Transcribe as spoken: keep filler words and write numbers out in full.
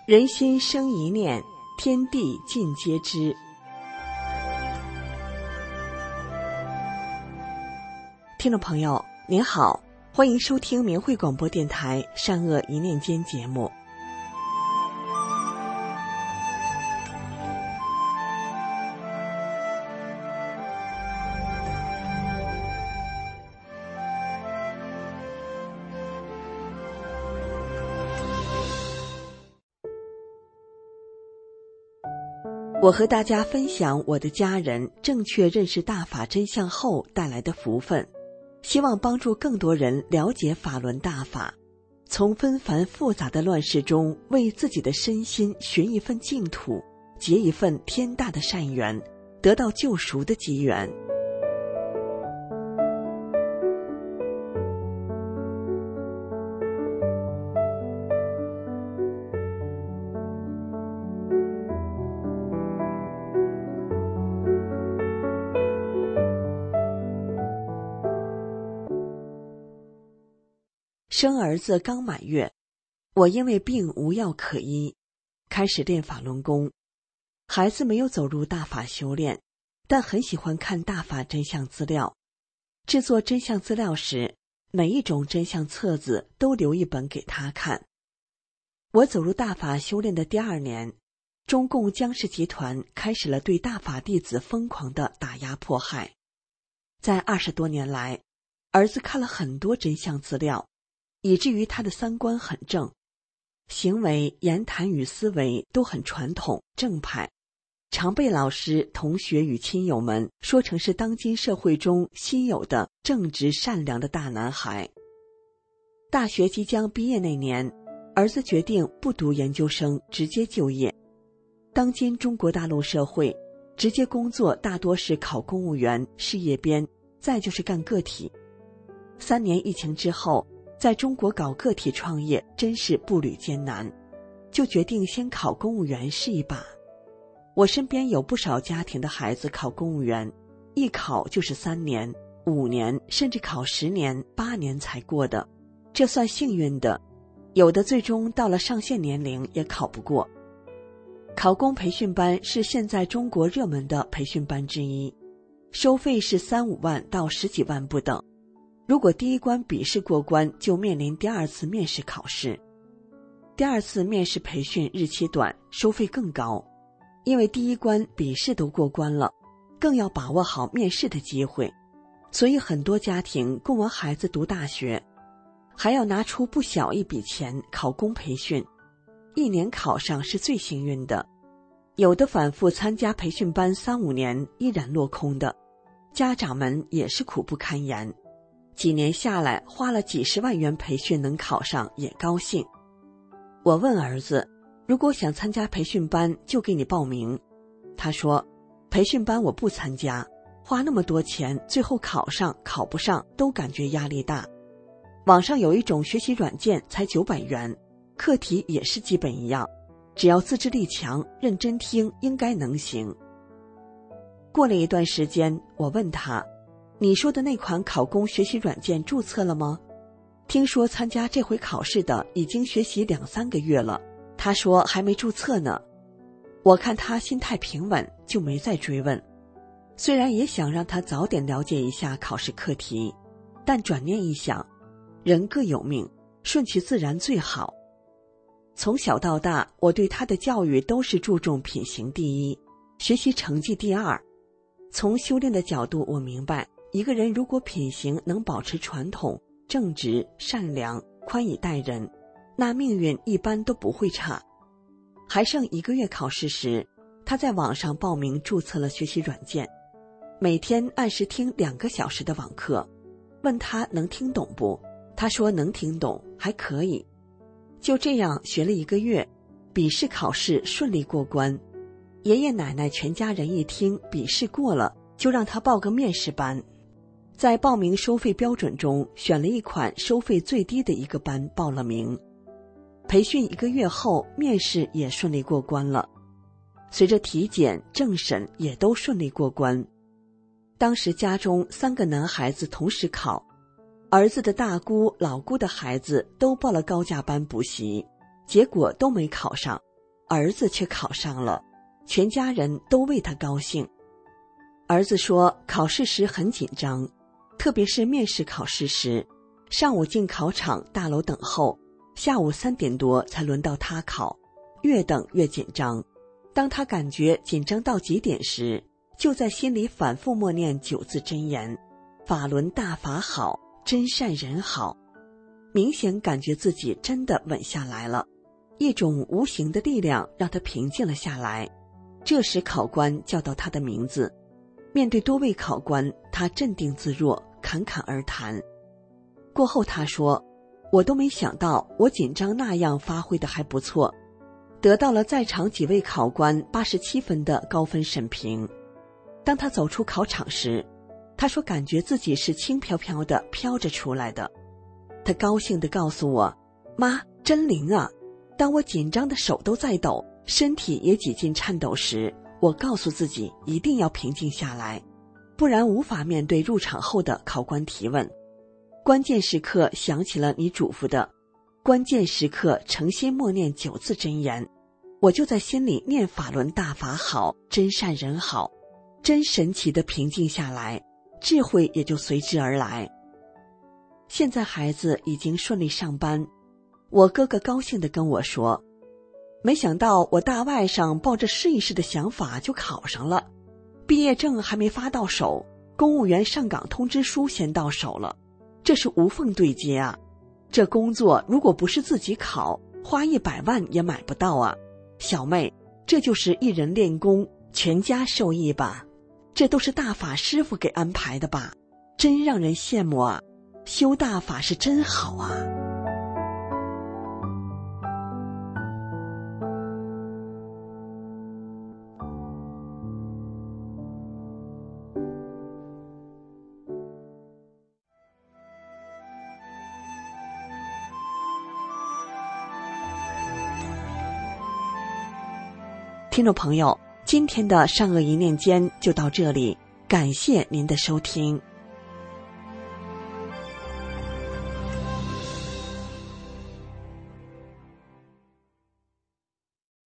人心生一念，天地尽皆知。听众朋友您好，欢迎收听明慧广播电台善恶一念间节目。我和大家分享我的家人正确认识大法真相后带来的福分，希望帮助更多人了解法轮大法，从纷繁复杂的乱世中为自己的身心寻一份净土，结一份天大的善缘，得到救赎的机缘。生儿子刚满月，我因为病无药可医，开始练法轮功。孩子没有走入大法修炼，但很喜欢看大法真相资料。制作真相资料时，每一种真相册子都留一本给他看。我走入大法修炼的第二年，中共江氏集团开始了对大法弟子疯狂的打压迫害。在二十多年来，儿子看了很多真相资料，以至于他的三观很正，行为、言谈与思维都很传统正派，常被老师、同学与亲友们说成是当今社会中稀有的正直善良的大男孩。大学即将毕业那年，儿子决定不读研究生，直接就业。当今中国大陆社会，直接工作大多是考公务员、事业编，再就是干个体。三年疫情之后，在中国搞个体创业真是步履艰难，就决定先考公务员试一把。我身边有不少家庭的孩子考公务员，一考就是三年、五年，甚至考十年、八年才过的，这算幸运的。有的最终到了上限年龄也考不过。考公培训班是现在中国热门的培训班之一，收费是三五万到十几万不等。如果第一关笔试过关，就面临第二次面试考试。第二次面试培训日期短，收费更高，因为第一关笔试都过关了，更要把握好面试的机会。所以很多家庭供完孩子读大学，还要拿出不小一笔钱考公培训，一年考上是最幸运的。有的反复参加培训班三五年依然落空的，家长们也是苦不堪言。几年下来，花了几十万元培训能考上也高兴。我问儿子，如果想参加培训班就给你报名。他说，培训班我不参加，花那么多钱，最后考上考不上都感觉压力大。网上有一种学习软件才九百元，课题也是基本一样，只要自制力强，认真听，应该能行。过了一段时间，我问他，你说的那款考公学习软件注册了吗？听说参加这回考试的已经学习两三个月了，他说还没注册呢。我看他心态平稳，就没再追问。虽然也想让他早点了解一下考试课题，但转念一想，人各有命，顺其自然最好。从小到大，我对他的教育都是注重品行第一，学习成绩第二。从修炼的角度，我明白一个人如果品行能保持传统、正直、善良、宽以待人，那命运一般都不会差。还剩一个月考试时，他在网上报名注册了学习软件，每天按时听两个小时的网课。问他能听懂不？他说能听懂，还可以。就这样学了一个月，笔试考试顺利过关。爷爷奶奶全家人一听笔试过了，就让他报个面试班。在报名收费标准中，选了一款收费最低的一个班报了名。培训一个月后，面试也顺利过关了。随着体检、政审也都顺利过关。当时家中三个男孩子同时考，儿子的大姑、老姑的孩子都报了高价班补习，结果都没考上， 儿子却考上了，全家人都为他高兴。儿子说考试时很紧张，特别是面试考试时，上午进考场大楼等候，下午三点多才轮到他考，越等越紧张。当他感觉紧张到极点时，就在心里反复默念九字真言：法轮大法好，真善人好。明显感觉自己真的稳下来了，一种无形的力量让他平静了下来。这时考官叫到他的名字，面对多位考官，他镇定自若，侃侃而谈。过后他说，我都没想到我紧张那样发挥的还不错，得到了在场几位考官八十七分的高分审评。当他走出考场时，他说感觉自己是轻飘飘的飘着出来的。他高兴地告诉我，妈，真灵啊！当我紧张的手都在抖，身体也几近颤抖时，我告诉自己一定要平静下来，不然无法面对入场后的考官提问。关键时刻想起了你嘱咐的，关键时刻诚心默念九字真言，我就在心里念法轮大法好，真善人好，真神奇的平静下来，智慧也就随之而来。现在孩子已经顺利上班，我哥哥高兴地跟我说，没想到我大外甥抱着试一试的想法就考上了，毕业证还没发到手，公务员上岗通知书先到手了，这是无缝对接啊！这工作如果不是自己考，花一百万也买不到啊！小妹，这就是一人练功，全家受益吧？这都是大法师傅给安排的吧？真让人羡慕啊！修大法是真好啊！听众朋友，今天的善恶一念间就到这里，感谢您的收听。